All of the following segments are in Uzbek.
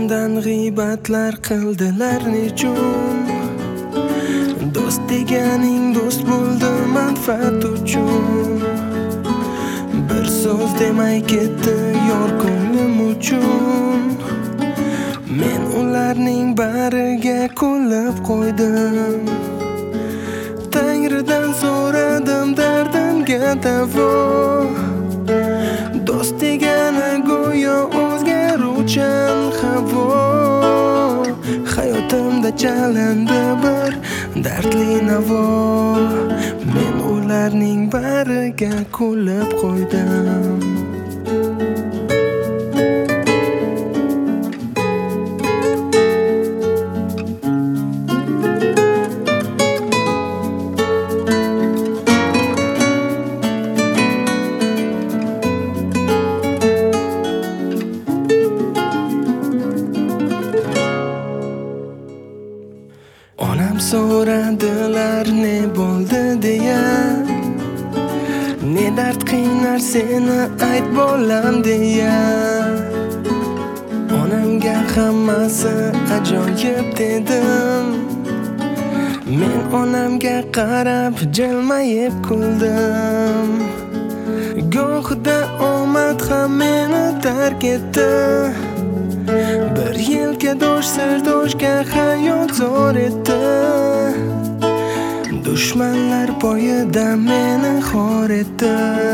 mendan g'iybatlar qildilar nechun? Do'st deganing do'st bo'ldi manfaat uchun. Bir so'z demay ketdi yor ko'nglim uchun. Men ularning bariga kulib qo'ydim. Tangridan so'radim dardimga davo. Do'st degani go'yo o'zgaruvchan havo. Hayotimda chalindi bir dardli navo. Men ularning bariga kulib qo'ydim. Onam so'radilar ne bo'ldi deya. Ne dard qiynar seni ayt bolam deya. Onamga hammasi ajoyib dedim. Men onamga qarab jilmayib kuldim. Gohida omad ham meni tark etdi. Bir yilga dosh sirdoshga hayot zor etdi. Dushmanlar poyida meni xor etdi.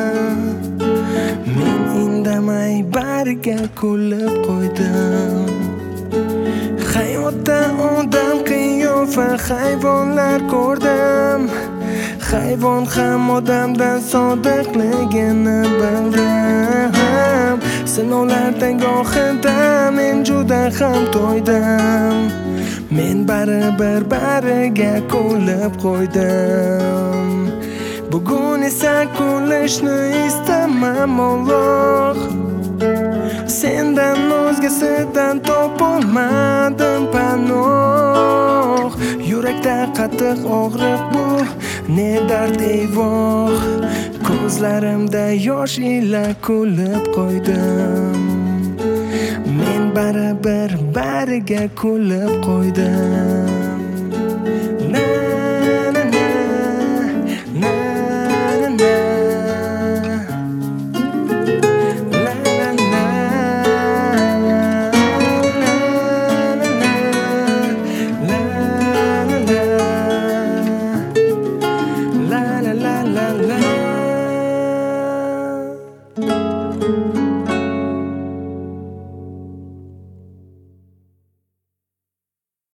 Men indamay bariga kulib qo'ydim. Hayotda odam qiyofa hayvonlar ko'rdim. Hayvon ham odamdan sodiqligini bildim. Sinovlardan gohida men juda ham to'ydim. Men baribir bariga kulib qo'ydim. Bugun esa kulishni istamam Alloh. Sendan o'zgasidan topolmadim panoh. Yurakda qattiq og'riq bu ne dard eyvoh. Ko'zlarimda yosh ila kulib qo'ydim. Men baribir bariga kulib qo'ydim.